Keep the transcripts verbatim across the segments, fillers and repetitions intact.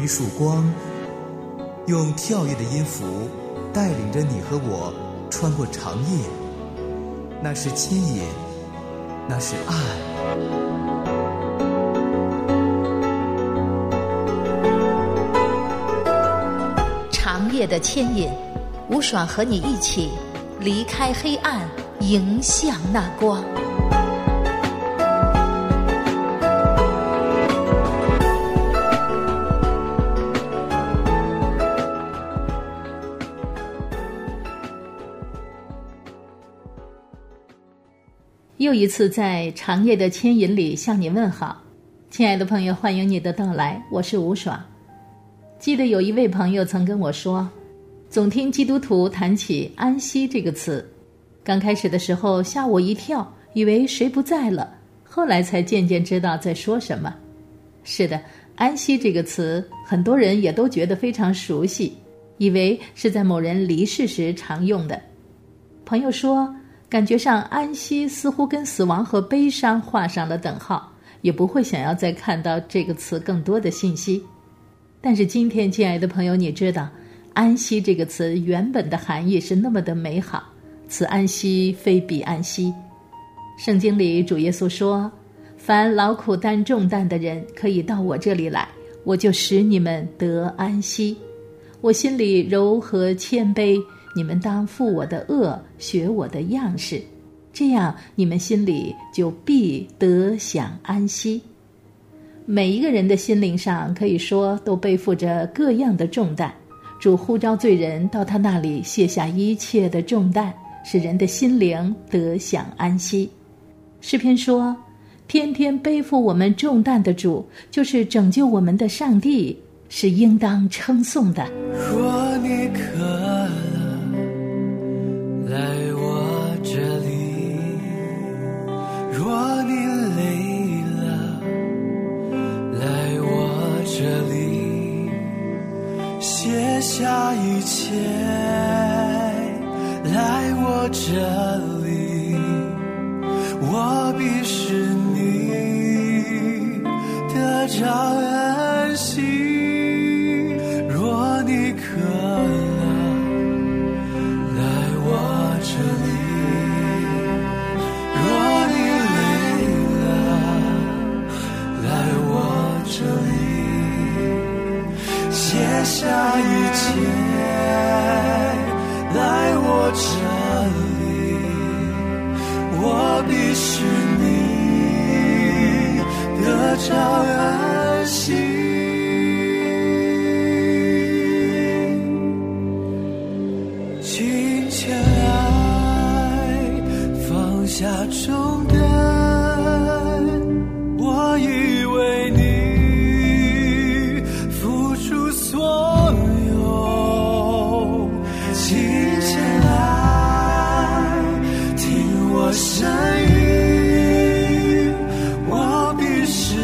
一束光，用跳跃的音符带领着你和我穿过长夜。那是牵引，那是爱。 长夜的牵引，吴爽和你一起离开黑暗，迎向那光。又一次在长夜的牵引里向你问好，亲爱的朋友，欢迎你的到来，我是吴爽。记得有一位朋友曾跟我说，总听基督徒谈起安息这个词，刚开始的时候吓我一跳，以为谁不在了，后来才渐渐知道在说什么。是的，安息这个词很多人也都觉得非常熟悉，以为是在某人离世时常用的。朋友说，感觉上安息似乎跟死亡和悲伤画上了等号，也不会想要再看到这个词更多的信息。但是今天，亲爱的朋友，你知道安息这个词原本的含义是那么的美好，此安息非彼安息。圣经里主耶稣说，凡劳苦担重担的人可以到我这里来，我就使你们得安息。我心里柔和谦卑，你们当负我的恶，学我的样式，这样你们心里就必得享安息。每一个人的心灵上可以说都背负着各样的重担，主呼召罪人到他那里卸下一切的重担，使人的心灵得享安息。诗篇说，天天背负我们重担的主，就是拯救我们的上帝，是应当称颂的。 若你渴了，来我这里；若你累了，来我这里。卸下一切，来我这里，我必使你得着安息。若你渴了，来我这里；若你累了，来我这里。卸下一切，来我这里，我必使你得着安息。请前来，放下重担，我已为你付出所有。请前来，听我声音，我必使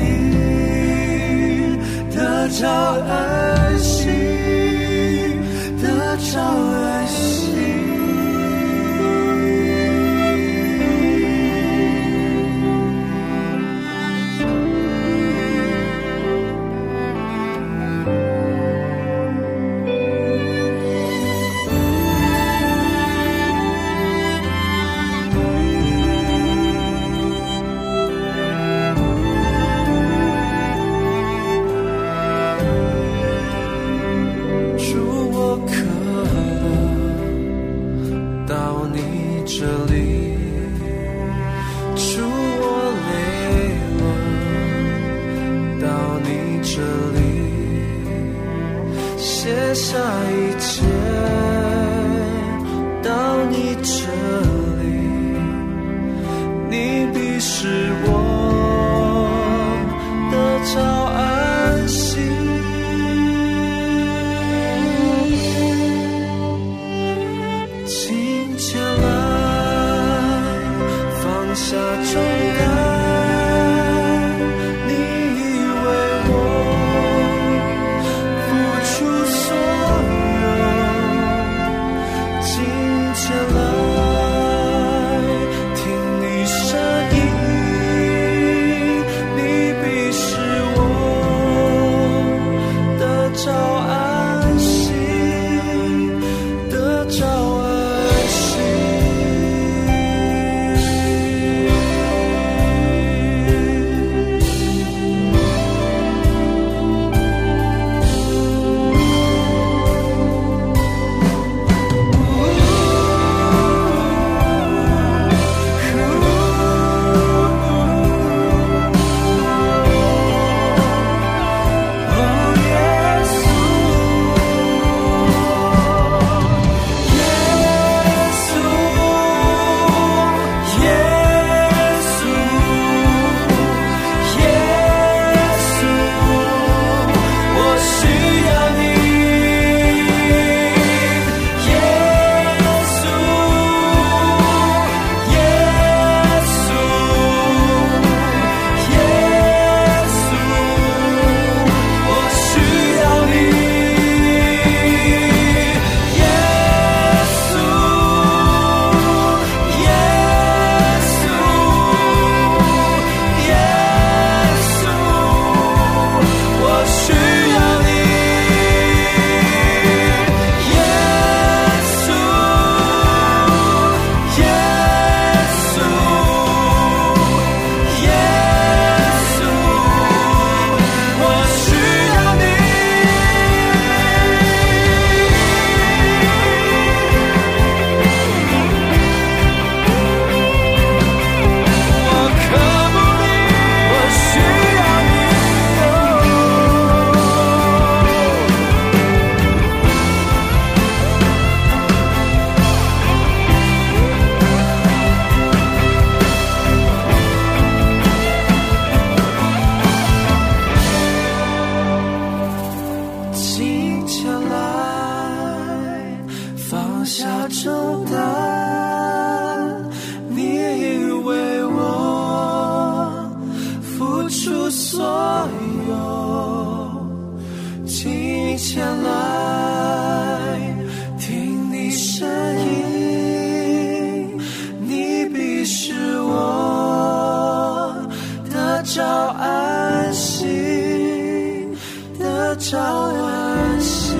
你得着安息，得着安息。卸下一切，到你这里，你必使我得着安息。请前来，放下重担。 所有，请前来听你声音，你必使我得着安息，得着安息。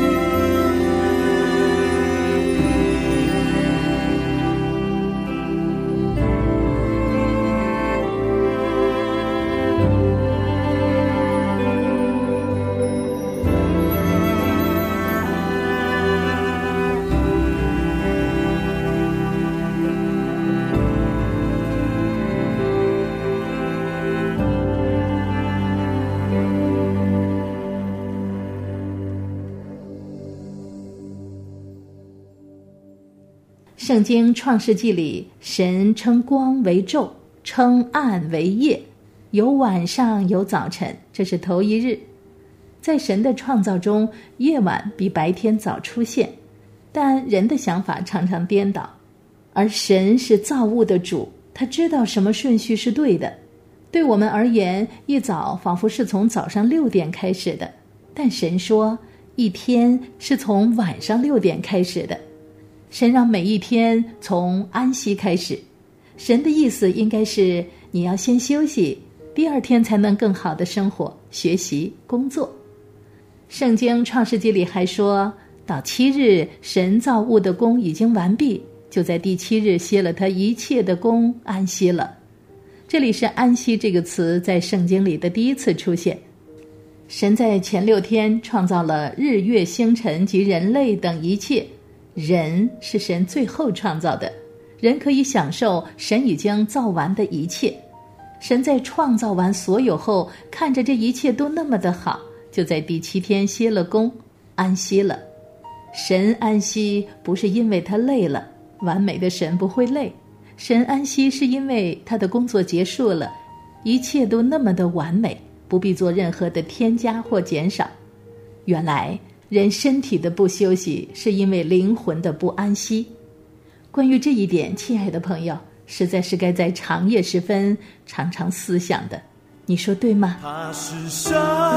圣经创世纪里，神称光为昼，称暗为夜，有晚上有早晨，这是头一日。在神的创造中，夜晚比白天早出现，但人的想法常常颠倒。而神是造物的主，他知道什么顺序是对的。对我们而言，一早仿佛是从早上六点开始的，但神说，一天是从晚上六点开始的。神让每一天从安息开始，神的意思应该是你要先休息，第二天才能更好的生活、学习、工作。圣经创世纪里还说，到七日神造物的工已经完毕，就在第七日歇了他一切的工，安息了。这里是安息这个词在圣经里的第一次出现。神在前六天创造了日月星辰及人类等一切，人是神最后创造的，人可以享受神已经造完的一切。神在创造完所有后，看着这一切都那么的好，就在第七天歇了工，安息了。神安息不是因为他累了，完美的神不会累，神安息是因为他的工作结束了，一切都那么的完美，不必做任何的添加或减少。原来人身体的不休息，是因为灵魂的不安息。关于这一点，亲爱的朋友，实在是该在长夜时分常常思想的，你说对吗？ 他是神，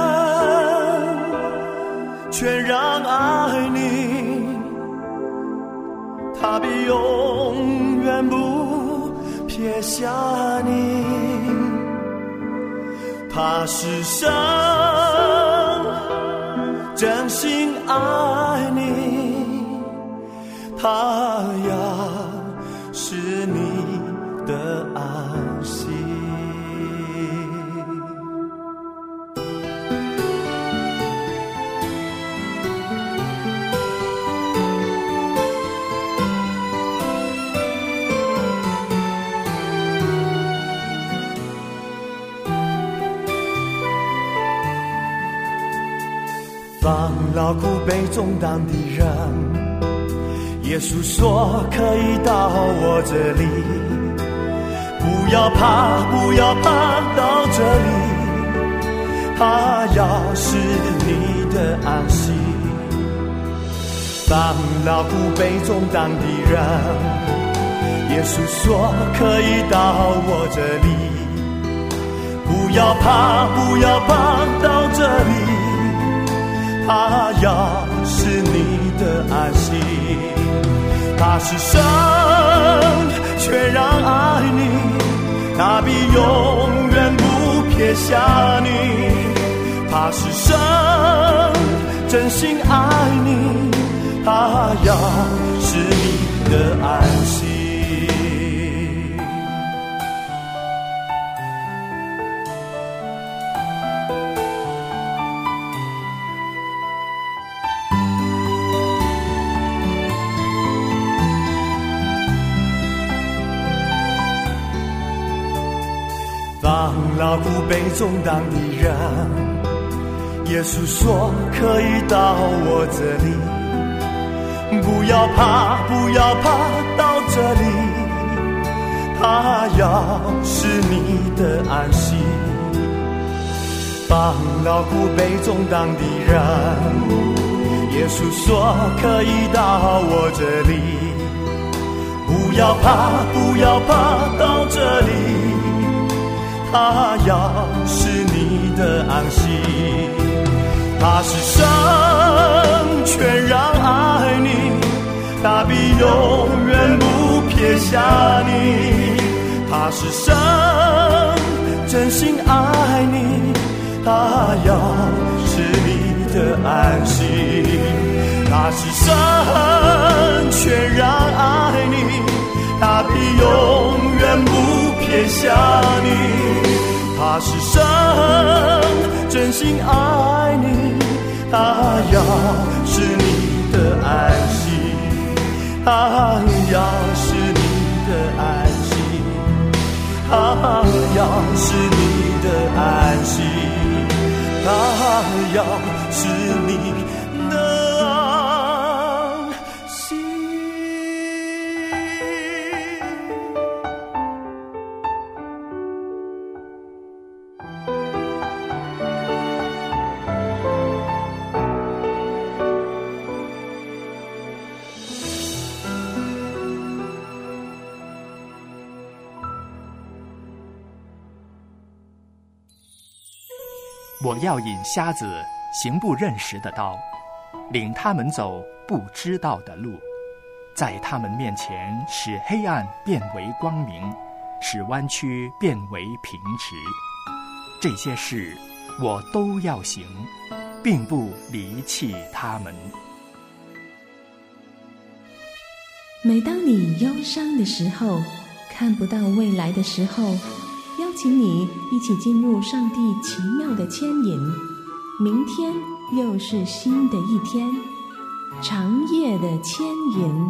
全然爱你，他必永远不撇下你。他是神，真心爱你，他要是你的安息。放劳苦悲重担的人，耶稣说可以到我这里，不要怕，不要怕，到这里，他要是你的安息。放劳苦悲重担的人，耶稣说可以到我这里，不要怕，不要怕，到这里，他要是你的安息。他是神，全然爱你，他必永远不撇下你。他是神，真心爱你，他要是你的安息。放劳苦悲重担的人，耶稣说可以到我这里，不要怕，不要怕，到这里，他要是你的安息。放劳苦悲重担的人，耶稣说可以到我这里，不要怕，不要怕，到这里，他要是你的安息。他是神，全然爱你，他必永远不撇下你。他是神，真心爱你，他要是你的安息。他是神，全然爱你，他必永远不撇下你。他是神，真心爱你，他要是你的安息，他要是你的安息，他要是你的安息，他要是你的安息。 我要引瞎子行不认识的道，领他们走不知道的路，在他们面前使黑暗变为光明，使弯曲变为平直。这些事我都要行，并不离弃他们。 每当你忧伤的时候，看不到未来的时候，邀请你一起进入上帝奇妙的牵引。明天又是新的一天，长夜的牵引。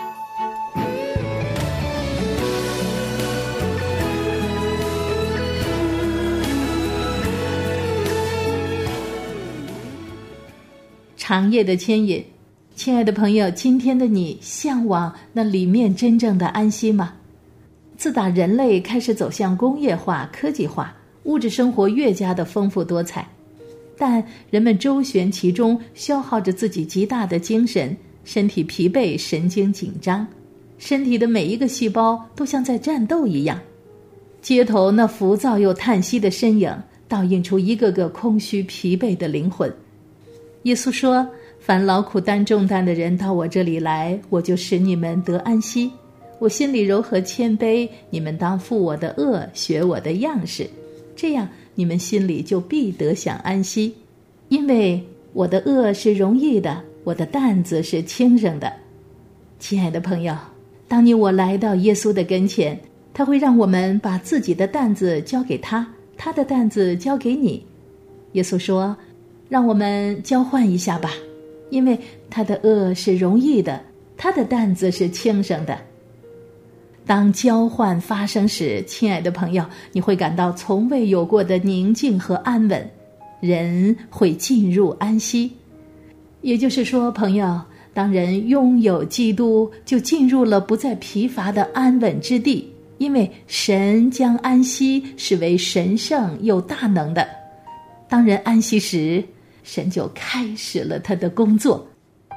长夜的牵引。亲爱的朋友，今天的你向往那里面真正的安息吗？自打人类开始走向工业化、科技化，物质生活越加的丰富多彩，但人们周旋其中，消耗着自己极大的精神，身体疲惫，神经紧张，身体的每一个细胞都像在战斗一样。街头那浮躁又叹息的身影，倒映出一个个空虚疲惫的灵魂。耶稣说，凡劳苦担重担的人到我这里来，我就使你们得安息。我心里柔和谦卑，你们当负我的轭，学我的样式，这样你们心里就必得享安息。因为我的轭是容易的，我的担子是轻省的。亲爱的朋友，当你我来到耶稣的跟前，他会让我们把自己的担子交给他，他的担子交给你。耶稣说，让我们交换一下吧，因为他的轭是容易的，他的担子是轻省的。当交换发生时，亲爱的朋友，你会感到从未有过的宁静和安稳，人会进入安息。也就是说，朋友，当人拥有基督，就进入了不再疲乏的安稳之地，因为神将安息视为神圣又大能的。当人安息时，神就开始了他的工作。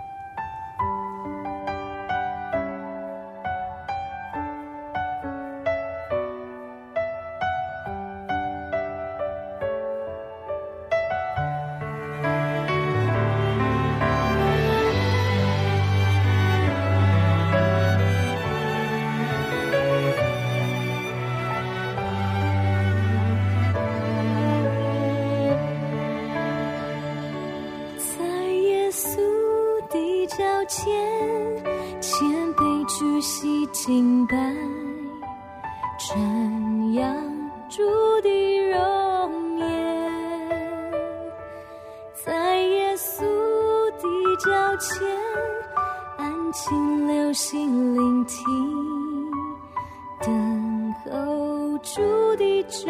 前谦卑屈膝敬拜，瞻仰主的容颜，在耶稣的脚前安静留心聆听，等候主的旨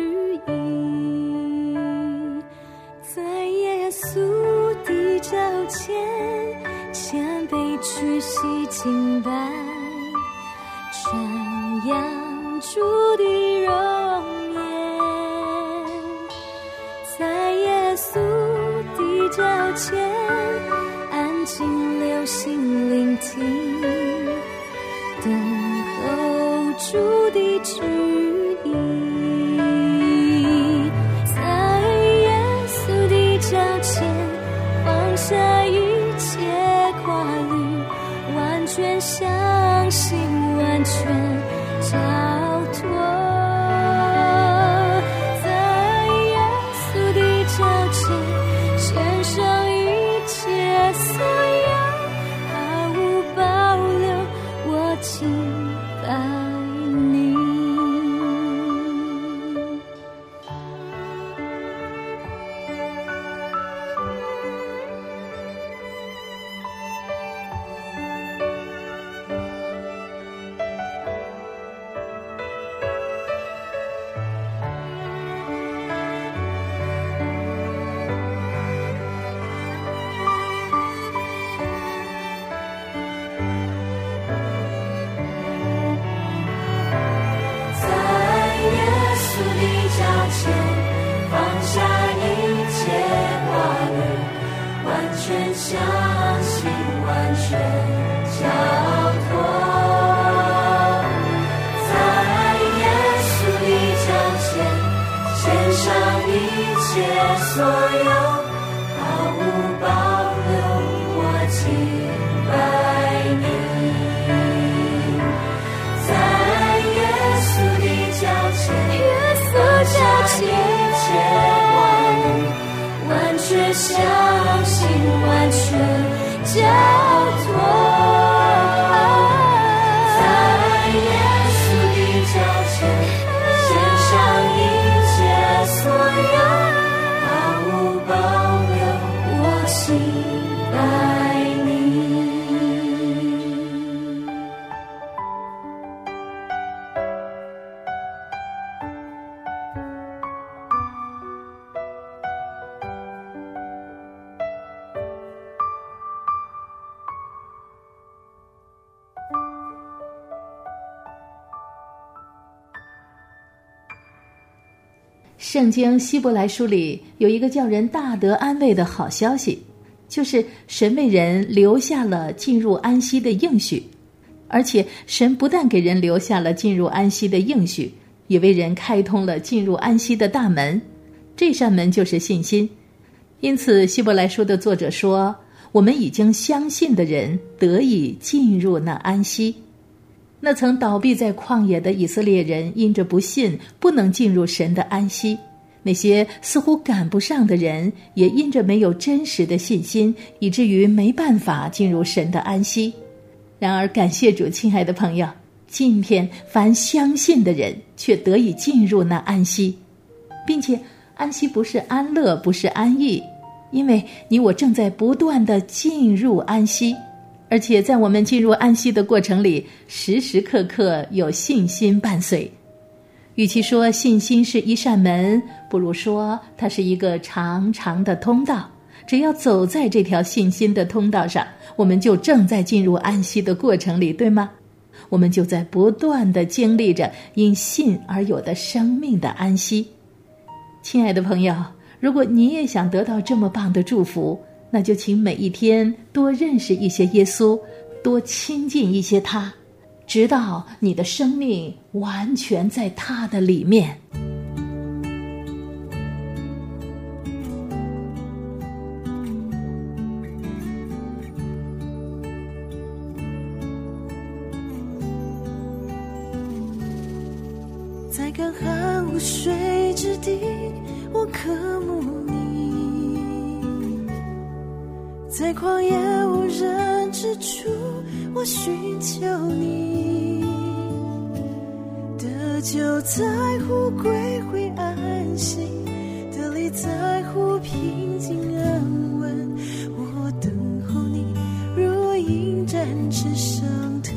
意，在耶稣的脚前谦卑屈膝敬拜，瞻仰主的容颜，在耶稣的脚前安静留心聆听，等候主的旨意，在全相信，完全交托，在耶稣的脚前献上一切所有，毫无保留，我敬拜你。在耶稣的脚前，耶稣脚前一切完全相信，完全交托，在耶稣的脚前献上一切所有，毫无保留，我敬拜你。 圣经希伯来书里有一个叫人大得安慰的好消息，就是神为人留下了进入安息的应许，而且神不但给人留下了进入安息的应许，也为人开通了进入安息的大门，这扇门就是信心。因此希伯来书的作者说，我们已经相信的人得以进入那安息。那曾倒闭在旷野的以色列人因着不信不能进入神的安息，那些似乎赶不上的人也因着没有真实的信心，以至于没办法进入神的安息。然而感谢主，亲爱的朋友，今天凡相信的人却得以进入那安息，并且安息不是安乐，不是安逸，因为你我正在不断地进入安息，而且在我们进入安息的过程里，时时刻刻有信心伴随。与其说信心是一扇门，不如说它是一个长长的通道。只要走在这条信心的通道上，我们就正在进入安息的过程里，对吗？我们就在不断地经历着因信而有的生命的安息。亲爱的朋友，如果你也想得到这么棒的祝福，那就请每一天多认识一些耶稣，多亲近一些他，直到你的生命完全在他的里面。 在干旱无水之地，我渴慕你；在旷野无人之处，我寻求你。得救在乎归回安息，得力在乎平静安稳。我等候你，如鹰展翅上腾。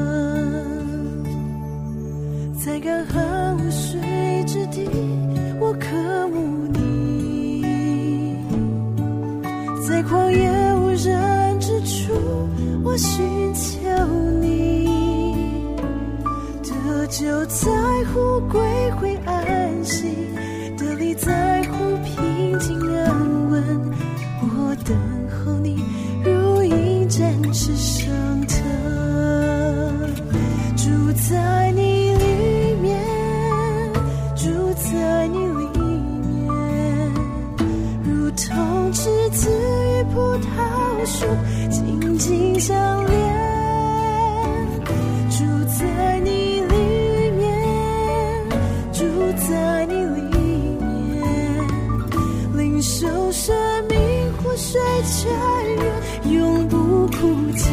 在干旱无水之地，我渴慕你；在旷野无人之处，我寻求你。得救在乎归回安息，得力在乎平静安稳。我等候你，如鹰展翅上腾。住在你里面，住在你里面，如同枝子与葡萄树紧紧相连。住在你里面，住在你里面，领受生命活水泉源，永不枯竭。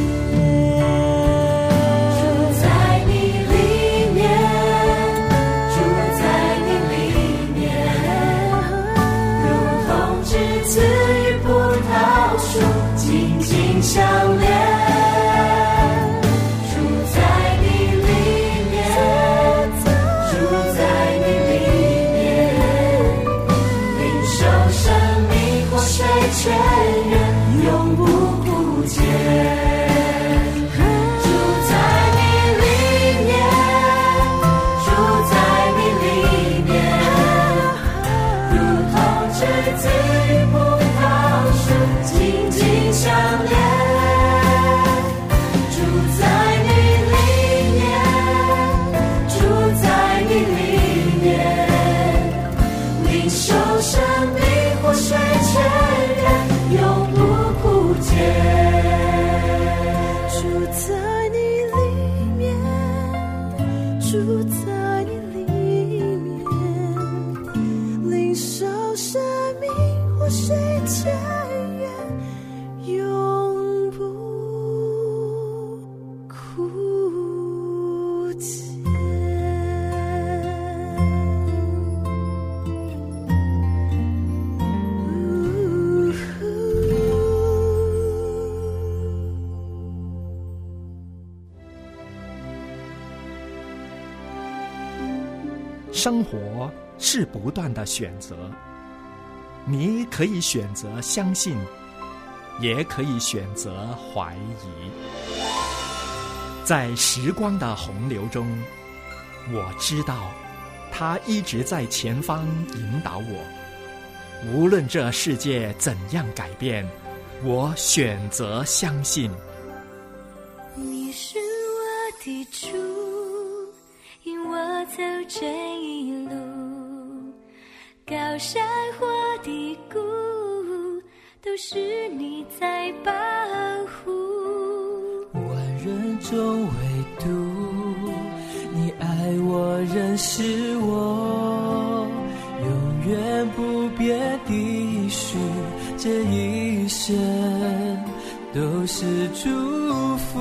相连，住在你里面，住在你里面，领受生命活水泉源，永不枯竭。住在你里面，住在你里面，如同枝子与葡萄树紧紧生活是不断的选择，你可以选择相信，也可以选择怀疑。在时光的洪流中，我知道他一直在前方引导我。无论这世界怎样改变，我选择相信。 你是我的主，引我走这一路，高山或低谷，都是你在保护。 万人中唯独你爱我，认识我，永远不变的许，这一生都是祝福。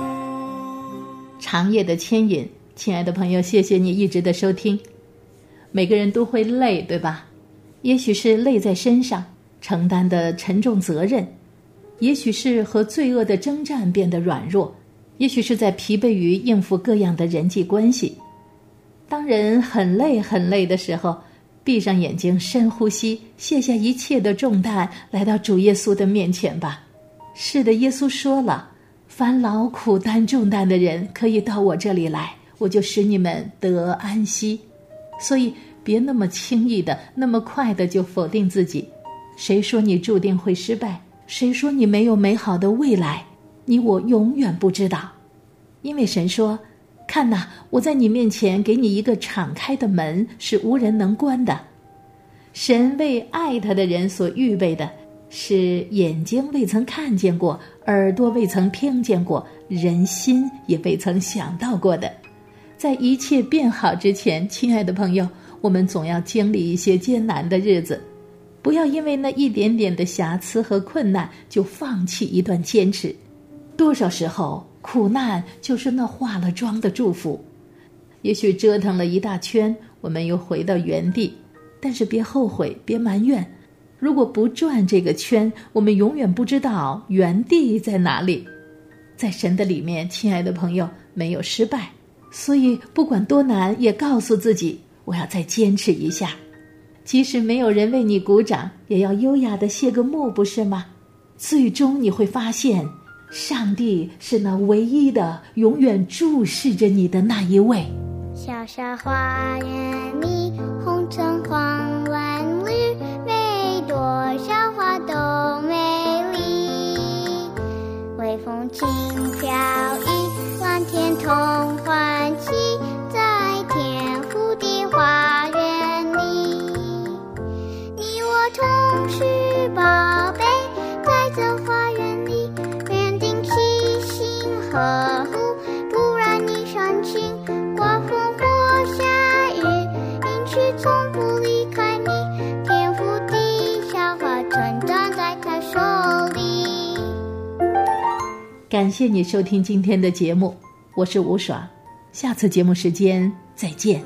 长夜的牵引，亲爱的朋友，谢谢你一直的收听。每个人都会累，对吧？也许是累在身上，承担的沉重责任，也许是和罪恶的征战变得软弱，也许是在疲惫于应付各样的人际关系。当人很累很累的时候，闭上眼睛，深呼吸，卸下一切的重担，来到主耶稣的面前吧。是的，耶稣说了，凡劳苦担重担的人可以到我这里来，我就使你们得安息。所以别那么轻易的，那么快的就否定自己。谁说你注定会失败？谁说你没有美好的未来？你我永远不知道。因为神说，看哪，我在你面前给你一个敞开的门，是无人能关的。神为爱他的人所预备的，是眼睛未曾看见过，耳朵未曾听见过，人心也未曾想到过的。在一切变好之前，亲爱的朋友，我们总要经历一些艰难的日子，不要因为那一点点的瑕疵和困难就放弃一段坚持。多少时候苦难就是那化了妆的祝福。也许折腾了一大圈，我们又回到原地，但是别后悔，别埋怨。如果不转这个圈，我们永远不知道原地在哪里。在神的里面，亲爱的朋友，没有失败，所以不管多难，也告诉自己，我要再坚持一下。即使没有人为你鼓掌，也要优雅地谢个幕，不是吗？最终你会发现，上帝是那唯一的，永远注视着你的那一位。 小小花园里，红橙黄蓝绿，每朵小花都美丽。微风轻飘逸，蓝天同欢喜，在天父的花园里，你我同是宝贝，在这花园里园丁细心呵护，不然你伤心，刮风或下雨，应许从不离开你，天父的小花成长在他手里。 感谢你收听今天的节目，我是吴爽，下次节目时间再见。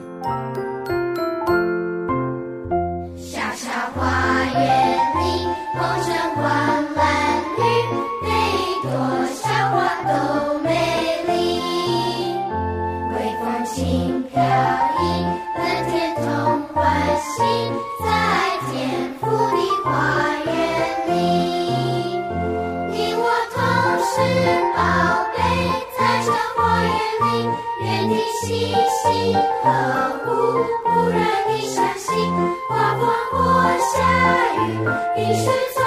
小小花园里，红橙黄蓝绿，每一朵小花都美丽。微风轻飘逸，蓝天同欢喜，在天父的花园里，你我同是宝贝，在这花园里，愿你细心呵护，不让你伤心，刮风或下雨，必须